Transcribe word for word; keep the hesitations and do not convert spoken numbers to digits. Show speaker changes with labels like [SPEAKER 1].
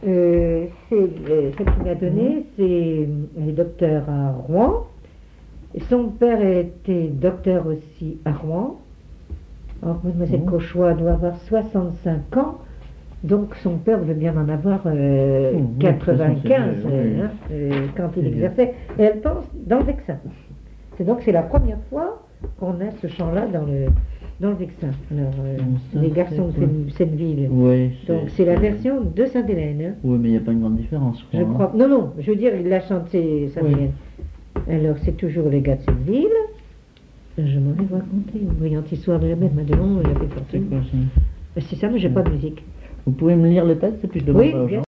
[SPEAKER 1] Euh, c'est, euh, celle qui m'a donné, c'est, elle est docteur à Rouen. Et son père était docteur aussi à Rouen. Alors, mademoiselle
[SPEAKER 2] Mmh.
[SPEAKER 1] Cauchois doit avoir soixante-cinq ans. Donc son père veut bien en avoir euh,
[SPEAKER 2] Mmh,
[SPEAKER 1] quatre-vingt-quinze
[SPEAKER 2] oui,
[SPEAKER 1] euh, hein, euh, quand il
[SPEAKER 2] C'est
[SPEAKER 1] exerçait. Et elle pense dans le Vexin. C'est donc c'est la première fois qu'on a ce chant-là dans le, dans le Vexin. Alors, euh,
[SPEAKER 2] Mmh, ça,
[SPEAKER 1] les garçons de
[SPEAKER 2] c'est quoi
[SPEAKER 1] Seine- Senneville.
[SPEAKER 2] Oui,
[SPEAKER 1] Donc c'est la version de Sainte-Hélène. Hein.
[SPEAKER 2] Oui, mais il n'y a pas une grande différence, je
[SPEAKER 1] Je
[SPEAKER 2] crois.
[SPEAKER 1] crois. Non, non, je veux dire, il l'a chanté Sainte-Hélène. Alors c'est toujours les gars de Senneville. Je m'en vais vous raconter une brillante histoire de la mère Madelon et la
[SPEAKER 2] C'est
[SPEAKER 1] fortune.
[SPEAKER 2] quoi ça?
[SPEAKER 1] C'est ça, mais j'ai pas de musique.
[SPEAKER 2] Vous pouvez me lire le texte et puis je demande
[SPEAKER 1] Oui,
[SPEAKER 2] aux
[SPEAKER 1] bien
[SPEAKER 2] gens.